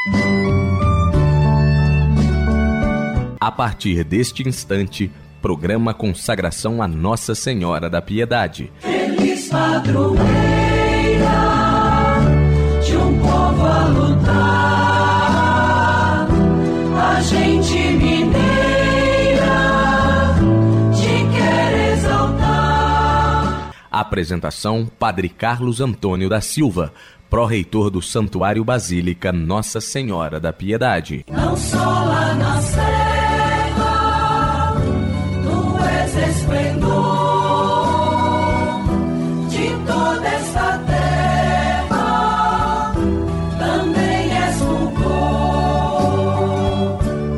A partir deste instante, programa Consagração a Nossa Senhora da Piedade. Feliz padroeira de um povo a lutar, a gente mineira te quer exaltar. Apresentação: Padre Carlos Antônio da Silva, pró-reitor do Santuário Basílica Nossa Senhora da Piedade. Não só lá na serra, tu és esplendor de toda esta terra, também és fulgor.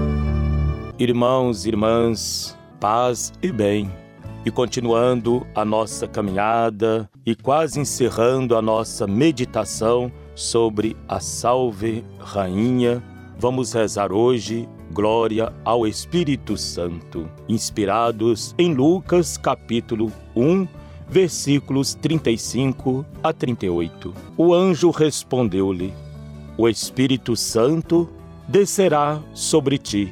Irmãos e irmãs, paz e bem. E continuando a nossa caminhada e quase encerrando a nossa meditação sobre a Salve Rainha, vamos rezar hoje Glória ao Espírito Santo, inspirados em Lucas capítulo 1, versículos 35 a 38. O anjo respondeu-lhe: O Espírito Santo descerá sobre ti,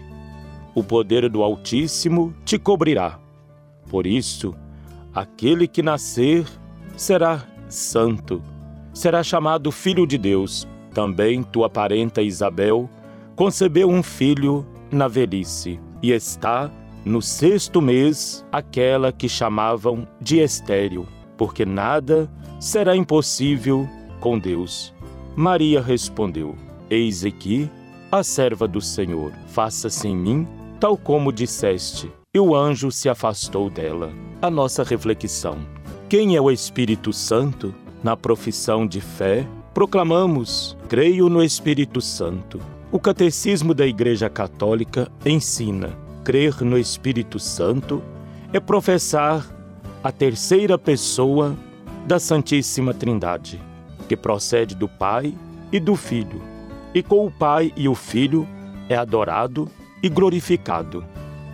o poder do Altíssimo te cobrirá. Por isso, aquele que nascer será santo, será chamado Filho de Deus. Também tua parenta Isabel concebeu um filho na velhice, e está no 6º mês aquela que chamavam de estéril, porque nada será impossível com Deus. Maria respondeu: Eis aqui a serva do Senhor, faça-se em mim tal como disseste. E o anjo se afastou dela. A nossa reflexão: quem é o Espírito Santo? Na profissão de fé, proclamamos: creio no Espírito Santo. O Catecismo da Igreja Católica ensina: crer no Espírito Santo é professar a terceira pessoa da Santíssima Trindade, que procede do Pai e do Filho, e com o Pai e o Filho é adorado e glorificado.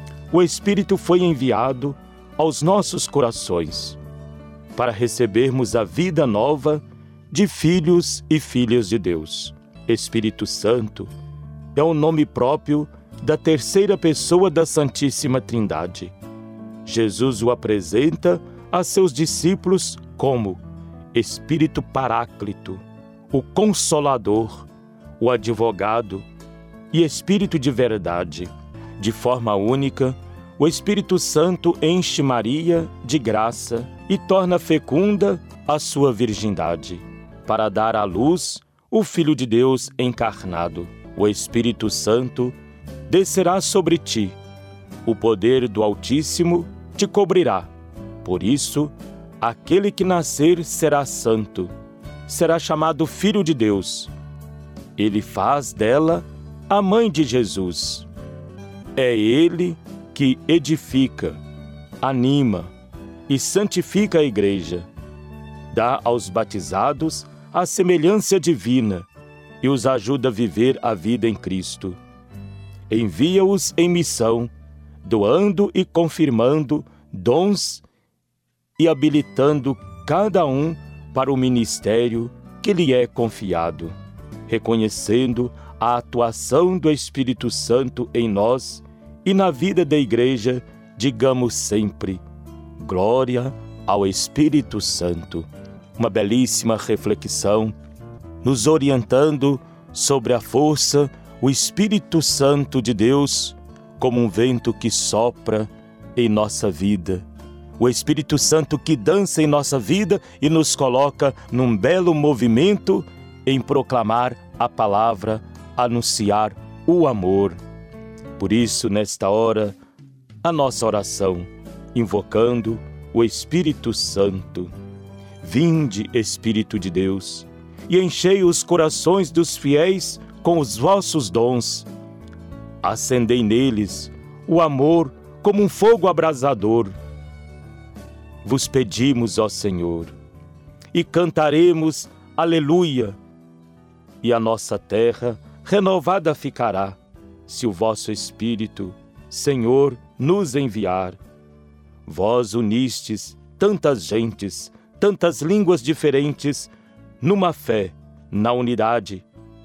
O Espírito foi enviado aos nossos corações para recebermos a vida nova de filhos e filhas de Deus. Espírito Santo é o nome próprio da terceira pessoa da Santíssima Trindade. Jesus o apresenta a seus discípulos como Espírito Paráclito, o Consolador, o Advogado e Espírito de verdade. De forma única, o Espírito Santo enche Maria de graça e torna fecunda a sua virgindade, para dar à luz o Filho de Deus encarnado. O Espírito Santo descerá sobre ti, o poder do Altíssimo te cobrirá. Por isso, aquele que nascer será santo, será chamado Filho de Deus. Ele faz dela a mãe de Jesus. É Ele que edifica, anima e santifica a Igreja, dá aos batizados a semelhança divina e os ajuda a viver a vida em Cristo. Envia-os em missão, doando e confirmando dons e habilitando cada um para o ministério que lhe é confiado, reconhecendo a atuação do Espírito Santo em nós e na vida da Igreja, digamos sempre: glória ao Espírito Santo. Uma belíssima reflexão, nos orientando sobre a força, o Espírito Santo de Deus, como um vento que sopra em nossa vida. O Espírito Santo que dança em nossa vida e nos coloca num belo movimento em proclamar a palavra, anunciar o amor. Por isso, nesta hora, a nossa oração, invocando o Espírito Santo. Vinde, Espírito de Deus, e enchei os corações dos fiéis com os vossos dons. Acendei neles o amor como um fogo abrasador. Vos pedimos, ó Senhor, e cantaremos aleluia, e a nossa terra renovada ficará, se o vosso Espírito, Senhor, nos enviar. Vós unistes tantas gentes, tantas línguas diferentes, numa fé, na unidade,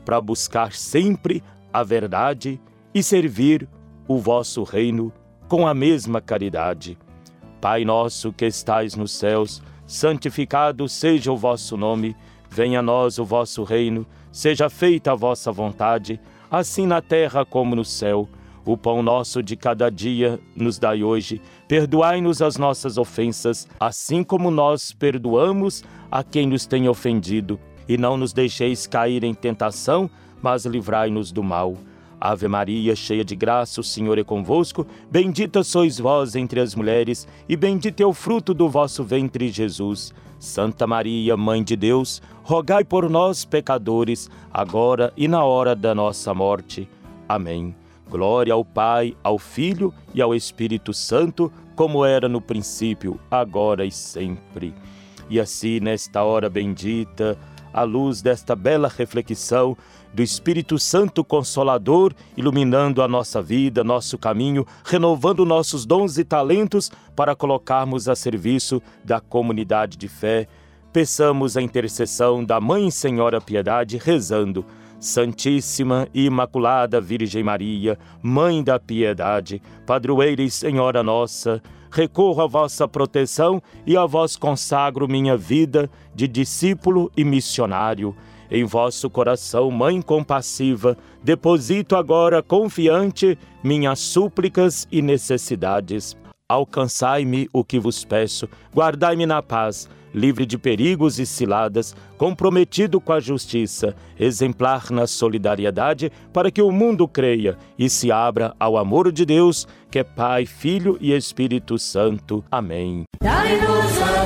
para buscar sempre a verdade e servir o vosso reino com a mesma caridade. Pai nosso que estais nos céus, santificado seja o vosso nome, venha a nós o vosso reino, seja feita a vossa vontade, assim na terra como no céu. O pão nosso de cada dia nos dai hoje, perdoai-nos as nossas ofensas, assim como nós perdoamos a quem nos tem ofendido. E não nos deixeis cair em tentação, mas livrai-nos do mal. Ave Maria, cheia de graça, o Senhor é convosco. Bendita sois vós entre as mulheres, e bendito é o fruto do vosso ventre, Jesus. Santa Maria, Mãe de Deus, rogai por nós, pecadores, agora e na hora da nossa morte. Amém. Glória ao Pai, ao Filho e ao Espírito Santo, como era no princípio, agora e sempre. E assim, nesta hora bendita, à luz desta bela reflexão do Espírito Santo Consolador, iluminando a nossa vida, nosso caminho, renovando nossos dons e talentos para colocarmos a serviço da comunidade de fé, peçamos a intercessão da Mãe Senhora Piedade, rezando: Santíssima e Imaculada Virgem Maria, Mãe da Piedade, Padroeira e Senhora nossa, recorro à vossa proteção e a vós consagro minha vida de discípulo e missionário. Em vosso coração, Mãe compassiva, deposito agora confiante minhas súplicas e necessidades. Alcançai-me o que vos peço, guardai-me na paz, livre de perigos e ciladas, comprometido com a justiça, exemplar na solidariedade, para que o mundo creia e se abra ao amor de Deus, que é Pai, Filho e Espírito Santo. Amém. Dai-nos a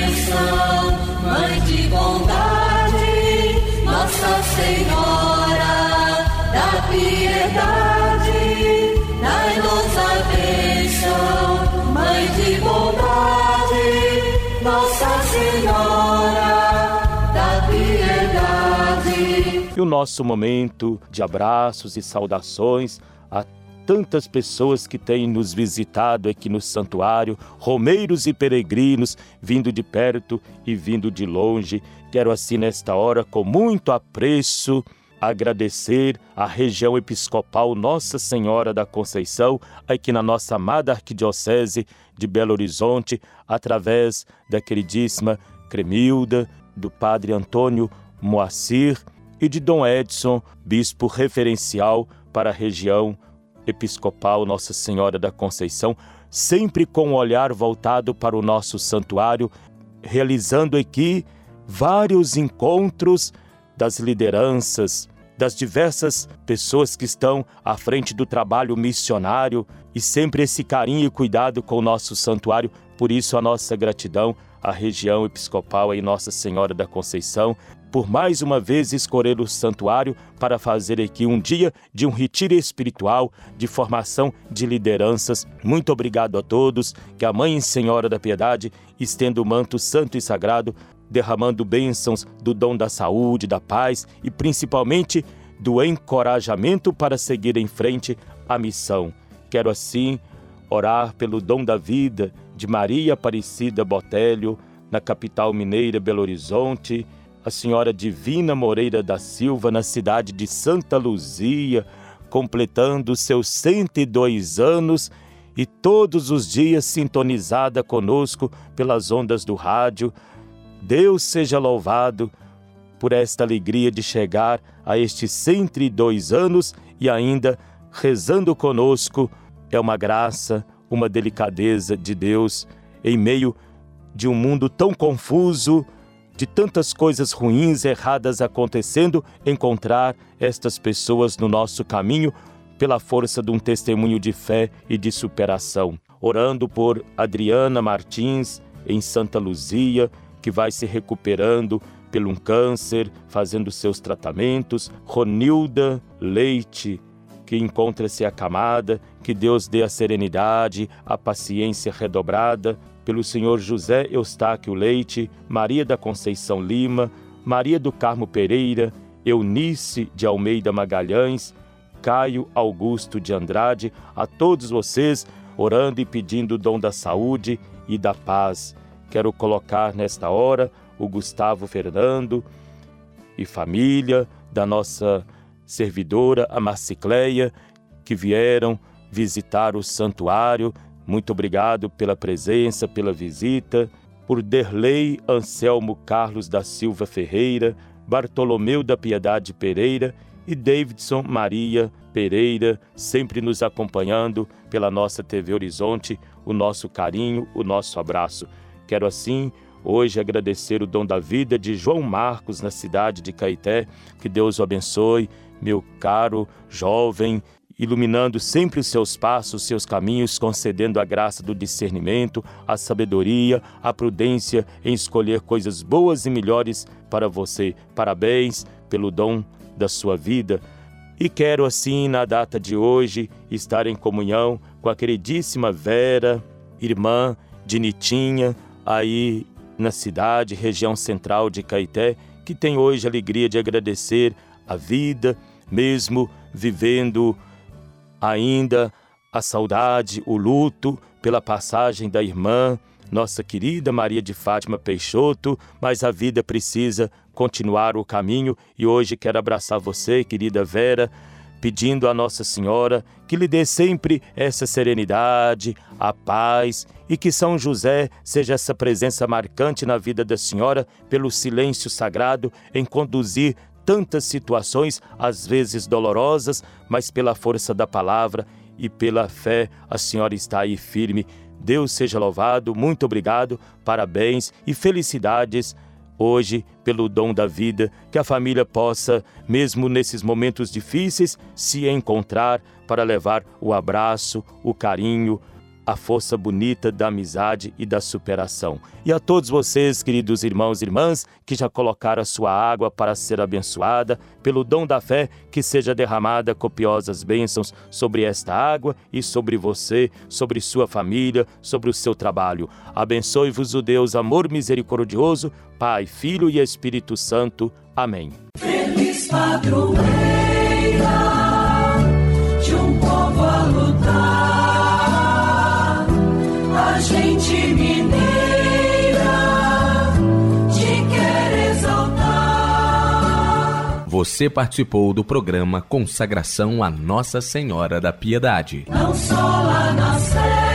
bênção, Mãe de bondade, Nossa Senhora da piedade. Dai-nos a bênção, Mãe de bondade, Nossa Senhora da piedade. E o nosso momento de abraços e saudações a tantas pessoas que têm nos visitado aqui no santuário, romeiros e peregrinos, vindo de perto e vindo de longe. Quero assim, nesta hora, com muito apreço, agradecer à região episcopal Nossa Senhora da Conceição, aqui na nossa amada Arquidiocese de Belo Horizonte, através da queridíssima Cremilda, do Padre Antônio Moacir e de Dom Edson, bispo referencial para a região episcopal Nossa Senhora da Conceição, sempre com o olhar voltado para o nosso santuário, realizando aqui vários encontros das lideranças, das diversas pessoas que estão à frente do trabalho missionário, e sempre esse carinho e cuidado com o nosso santuário. Por isso a nossa gratidão à região episcopal e Nossa Senhora da Conceição, por mais uma vez escolher o santuário para fazer aqui um dia de um retiro espiritual, de formação de lideranças. Muito obrigado a todos, que a Mãe Senhora da Piedade estenda o manto santo e sagrado, derramando bênçãos do dom da saúde, da paz e principalmente do encorajamento para seguir em frente à missão. Quero assim orar pelo dom da vida de Maria Aparecida Botelho, na capital mineira Belo Horizonte, a Senhora Divina Moreira da Silva, na cidade de Santa Luzia, completando seus 102 anos e todos os dias sintonizada conosco pelas ondas do rádio. Deus seja louvado por esta alegria de chegar a estes 102 anos e ainda rezando conosco. É uma graça, uma delicadeza de Deus em meio de um mundo tão confuso, de tantas coisas ruins, erradas acontecendo, encontrar estas pessoas no nosso caminho pela força de um testemunho de fé e de superação. Orando por Adriana Martins, em Santa Luzia, que vai se recuperando pelo um câncer, fazendo seus tratamentos. Ronilda Leite, que encontra-se acamada, que Deus dê a serenidade, a paciência redobrada. Pelo senhor José Eustáquio Leite, Maria da Conceição Lima, Maria do Carmo Pereira, Eunice de Almeida Magalhães, Caio Augusto de Andrade, a todos vocês, orando e pedindo o dom da saúde e da paz. Quero colocar nesta hora o Gustavo Fernando e família, da nossa servidora, a Marcicleia, que vieram visitar o santuário. Muito obrigado pela presença, pela visita. Por Derlei Anselmo Carlos da Silva Ferreira, Bartolomeu da Piedade Pereira e Davidson Maria Pereira, sempre nos acompanhando pela nossa TV Horizonte, o nosso carinho, o nosso abraço. Quero assim hoje agradecer o dom da vida de João Marcos na cidade de Caeté. Que Deus o abençoe, meu caro jovem, iluminando sempre os seus passos, os seus caminhos, concedendo a graça do discernimento, a sabedoria, a prudência em escolher coisas boas e melhores para você. Parabéns pelo dom da sua vida. E quero assim, na data de hoje, estar em comunhão com a queridíssima Vera, irmã de Nitinha, aí na cidade, região central de Caeté, que tem hoje a alegria de agradecer a vida, mesmo vivendo ainda a saudade, o luto pela passagem da irmã, nossa querida Maria de Fátima Peixoto, mas a vida precisa continuar o caminho e hoje quero abraçar você, querida Vera, pedindo a Nossa Senhora que lhe dê sempre essa serenidade, a paz e que São José seja essa presença marcante na vida da senhora pelo silêncio sagrado em conduzir tantas situações, às vezes dolorosas, mas pela força da palavra e pela fé, a senhora está aí firme. Deus seja louvado, muito obrigado, parabéns e felicidades hoje pelo dom da vida, que a família possa, mesmo nesses momentos difíceis, se encontrar para levar o abraço, o carinho, a força bonita da amizade e da superação. E a todos vocês, queridos irmãos e irmãs, que já colocaram a sua água para ser abençoada, pelo dom da fé, que seja derramada copiosas bênçãos sobre esta água e sobre você, sobre sua família, sobre o seu trabalho. Abençoe-vos o Deus amor misericordioso, Pai, Filho e Espírito Santo. Amém. Feliz padroeira de um povo a lutar, a gente mineira te quer exaltar. Você participou do programa Consagração a Nossa Senhora da Piedade. Não só lá na Sé